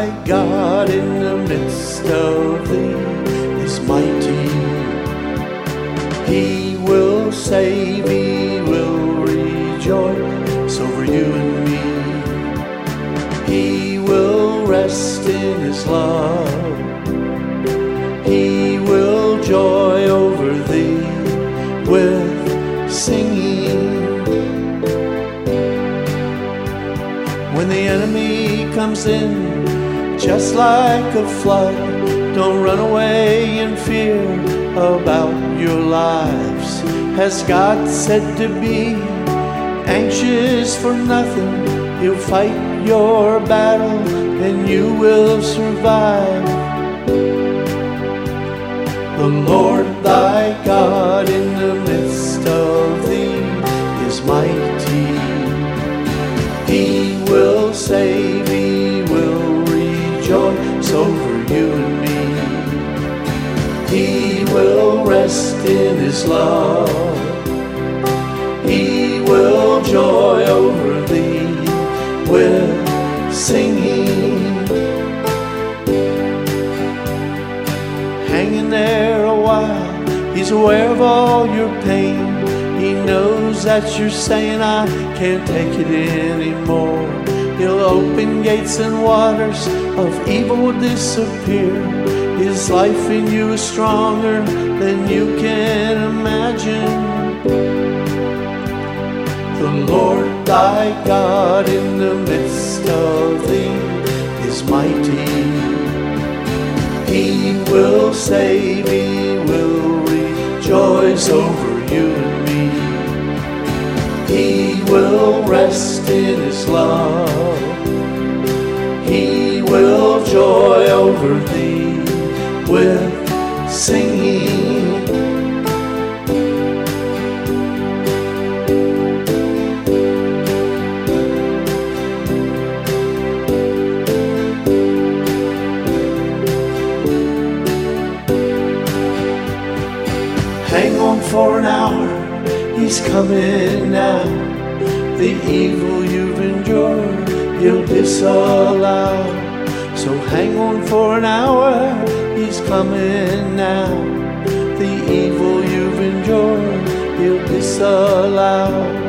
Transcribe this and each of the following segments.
thy God in the midst of thee is mighty. He will save, he will rejoice over you and me. He will rest in his love. He will joy over thee with singing. When the enemy comes in just like a flood, don't run away in fear about your lives. Has God said to be anxious for nothing? He'll fight your battle and you will survive. The Lord thy God in the midst of thee is mighty. He will save, he will rejoice over you and me. He will rest in his love. He will joy over thee with singing. Hang in there a while, he's aware of all your pain. He knows that you're saying, I can't take it anymore. He'll open gates and waters of evil will disappear. His life in you is stronger than you can imagine. The Lord thy God in the midst of thee is mighty. He will save, he will rejoice over you and me. He will rest in his love. He will joy over thee with singing. Hang on for an hour, he's coming now. The evil you've endured, he'll disallow. So hang on for an hour, he's coming now. The evil you've endured, he'll disallow.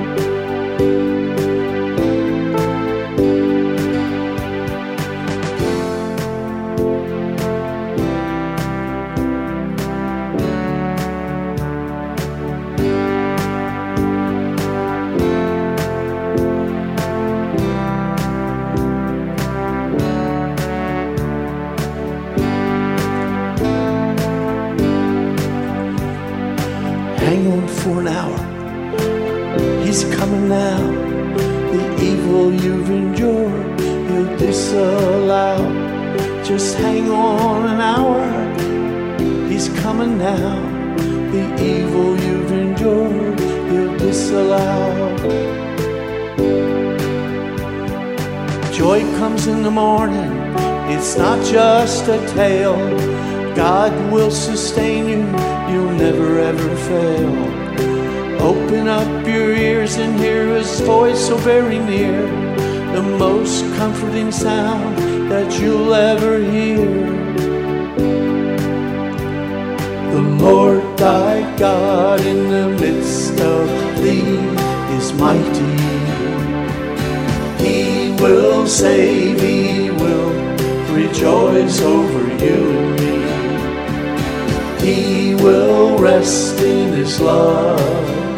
Hang on for an hour, he's coming now. The evil you've endured, he'll disallow. Just hang on an hour, he's coming now. The evil you've endured, he'll disallow. Joy comes in the morning, it's not just a tale. God will sustain you, you'll never ever fail. Open up your ears and hear his voice so very near, the most comforting sound that you'll ever hear. The Lord thy God in the midst of thee is mighty. He will save, he will rejoice over you and me. He will rest in his love.